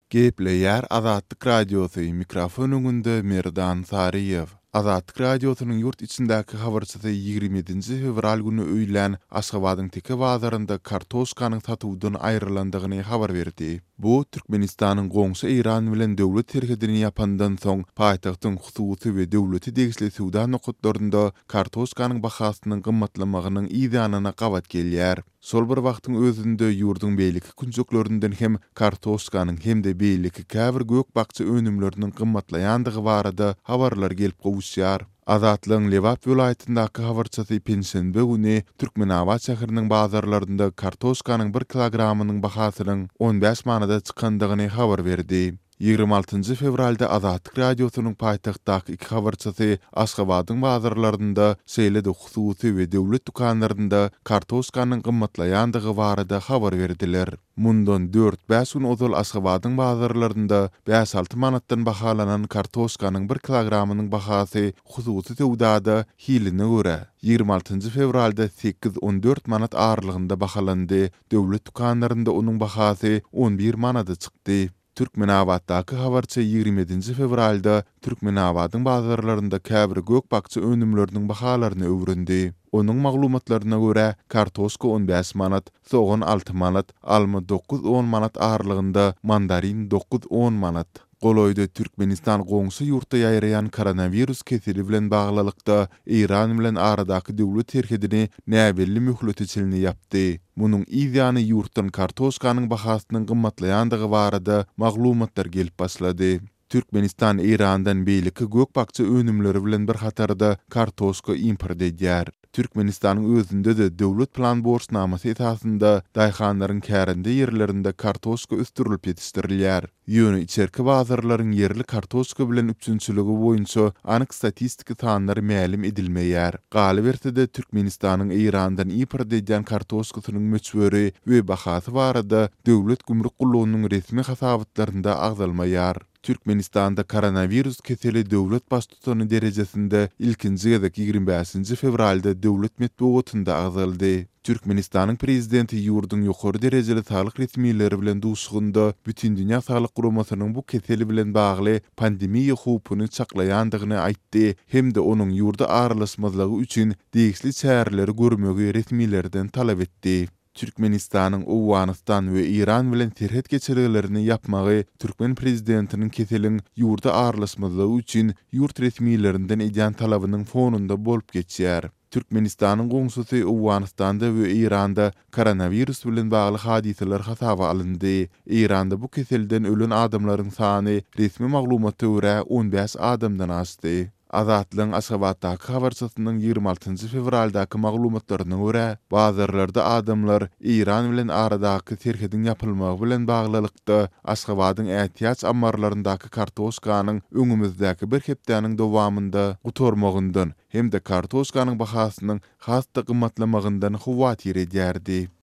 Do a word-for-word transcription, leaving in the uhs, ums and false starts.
Gepleýär Azatlyk Radiosu mikrofon öňünde Merdan Sariýew. Azatlyk Radiosynyň ýurt içindäki habarçysy ýygrimi yedinji fevral güni öýlen Aşgabatyň teke bazarynda kartoşkanyň satuwdan aýrylandygyny habar berdi. Bu Türkmenistanyň goňşy Iran bilen döwlet terhedini ýapandan soň paýtagtyň hususy we döwleti degişli suwda nokatlarynda kartoşkanyň bahasynyň gymmatlamagynyň ýa-da gawat gelýär. Sol bir wagtyň özünde ýurdun beýleki kunjuklaryndan hem kartoşkanyň hem de beýleki käbir gök bakçy önümleriniň gymmatlaýandygy barada habarlar gelip gowuşýar. Azatlyň Lewap vilayatyndaky habarçysy pensiýende güni Türkmenabad şäheriniň bazarlarynda kartoşkanyň bir kilogramynyň bahasynyň on beş manada çykandygyny habar berdi. ýygrimi altynjy fevralda Azatlyk Radiosynyň paýtagtdaky iki habarçysy Aşgabatyň bazarlarynda şeýle de hususy we döwlet dukanlarynda kartoşkanyň gymmatlaýandygy barada habar berdiler. Mundan dört beş gün ozal Aşgabatyň bazarlarynda beş alty manatdan bahalanan kartoşkanyň bir kilogramynyň bahasy hususy sowdada hiline görä ýygrimi altynjy fevralda sekiz on dört manat aralygynda bahalandy. Döwlet dukanlarynda onuň bahasy on bir manada çykdy. Türkmenabaddaky habarçy ýygrimi yedinji fevralda Türkmenabadyň bazarlarynda käbir gök bakçy önümleriniň bahalaryny öwrendi. Onuň maglumatlaryna görä kartoşka on beş manat, soğan alty manat, alma dokuz on manat aralygynda, mandarin dokuz on manat. Goloýda Türkmenistan goňşy ýurtda ýaýraýan koronavirus keseli bilen baglylykda Iran bilen aradaky döwlet terhedini näbelli mühletçilini ýapdy. Munyň ýa-da ýurtdan kartoşkanyň bahasynyň gymmatlaýandygy barada maglumatlar gelip başlady. Türkmenistan Irandan beýleki gök bakçy önümleri bilen bir hatarda kartoşka import edýär. Türkmenistanyň özünde de döwlet plan borsnamasy esasında daýhanlaryň kärinde ýerlerinde kartoşka üstürilip ýetişdirilýär. Ýöne içerki bazarlaryň yerli kartoşka bilen üçünçüligi boýunça anyk statistiki sanlary ma'lum edilmeýär. Galy berse-de Türkmenistanyň Irandan import edýän kartoşkasynyň möçberi we bahasy barada döwlet gümrük gullugynyň resmi hasabatlarynda agzalmaýar. Türkmenistanda koronavirus keseli döwlet baştutany derejesinde ilkinji gezek ýygrimi beşinji fevralda döwlet medeniýetinde agzaldy. Türkmenistanyň prezidenti ýurdun ýokary derejeli saglyk resmiýetleri bilen duşgunda bütün dünýä saglyk guramasynyň bu keseli bilen bagly pandemiýa howpuny çaklaýandygyny aýtdy hem-de onuň ýurda aralaşmazlygy üçin degişli çäreleri görmegi resmiýetlerden talap etdi. Türkmenistanyň Owganistan we Iran bilen terhet geçirgilerini yapmagy Türkmen prezidentiniň keseliň ýurda aralaşmazlygy üçin ýurt resmiýetlerinden edýän talabynyň fonunda bolup geçýär. Türkmenistanyň goňşysy Owganistanda we Iranda koronavirus bilen bagly hadiseler hasaba alındy. Iranda bu keselden ölen adamlaryň sany resmi maglumatlara görä on beş adamdan aşdy. Azatlyň Aşgabatdaky habarçysynyň ýygrimi altynjy fevraldaky maglumatlaryna görä, bazarlarda adamlar Iran bilen aradaky terhedin ýapylmagy bilen baglylykda Aşgabatyň ähtiýaç ambarlaryndaky kartoşkanyň öňümizdäki bir hepdeniň dowamında gutormagyndan hem de kartoşkanyň bahasynyň hasda gymmatlamagyndan howat ýer edýärdi.